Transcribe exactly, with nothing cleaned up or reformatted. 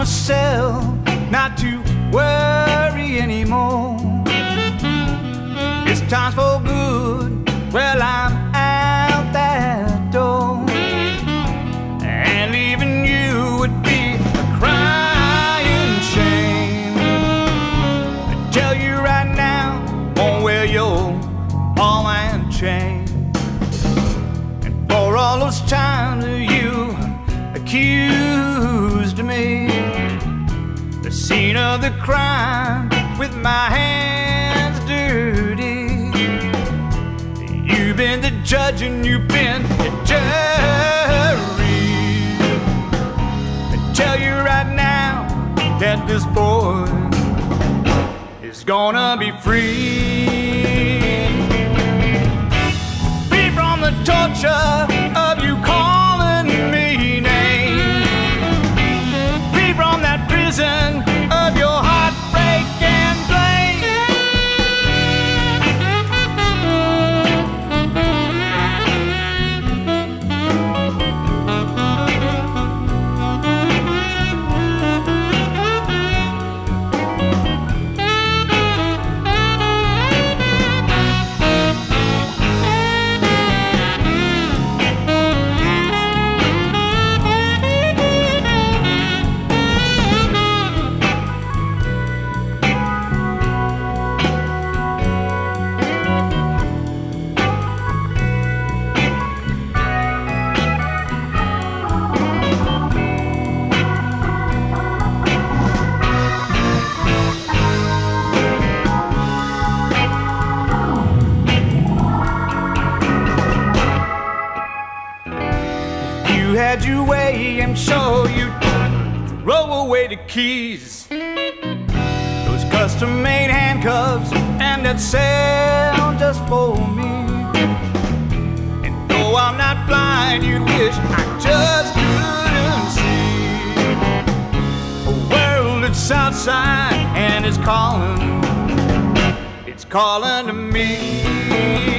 myself not to worry anymore. It's time for good, well, I'm out that door. And leaving you would be a crying shame. I tell you right now, won't wear your ball and chain. And for all those times you accused me, the scene of the crime with my hands dirty. You've been the judge and you've been the jury. I tell you right now that this boy is gonna be free. Free from the torture of you calling me names. Free from that prison of your heartbreak and blame. Had your way, I'm sure you'd throw away the keys, those custom-made handcuffs, and that cell just for me. And though I'm not blind, you'd wish I just couldn't see a world that's outside and it's calling, it's calling to me.